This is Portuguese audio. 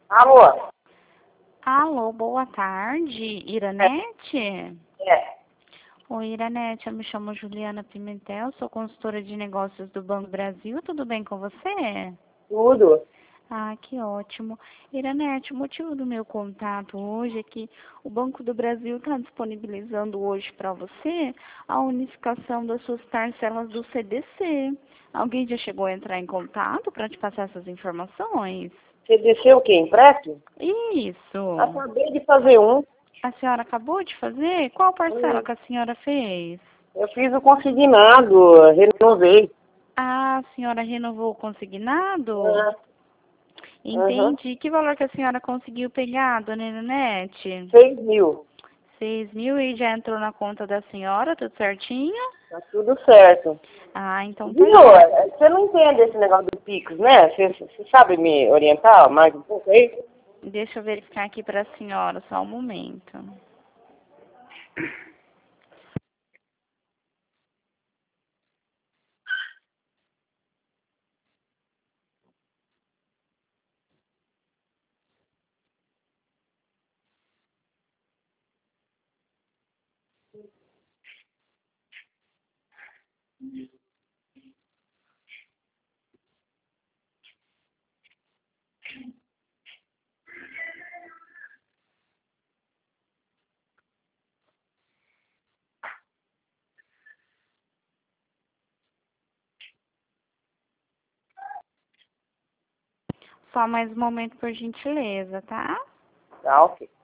Alô? Alô, boa tarde, Iranete? É, Oi, Iranete, eu me chamo Juliana Pimentel, sou consultora de negócios do Banco Brasil, tudo bem com você? tudo. Ah, que ótimo. Iranete, o motivo do meu contato hoje é que o Banco do Brasil está disponibilizando hoje para você a unificação das suas parcelas do CDC. Alguém já chegou a entrar em contato para te passar essas informações? Você desceu o quê? Empréstimo? Isso. Acabei de fazer um. A senhora acabou de fazer? Qual parcela que a senhora fez? Eu fiz o consignado, renovei. Ah, a senhora renovou o consignado? Ah, aham. Entendi. Que valor que a senhora conseguiu pegar, dona Iranete? 6.000. 6.000 e já entrou na conta da senhora, tudo certinho? Tá tudo certo. Ah, então tá Viu? jóia. Você não entende esse negócio do Pix, né? Você sabe me orientar mais um pouco aí? Deixa eu verificar aqui para a senhora, só um momento. Só mais um momento, por gentileza, tá? Tá, ok.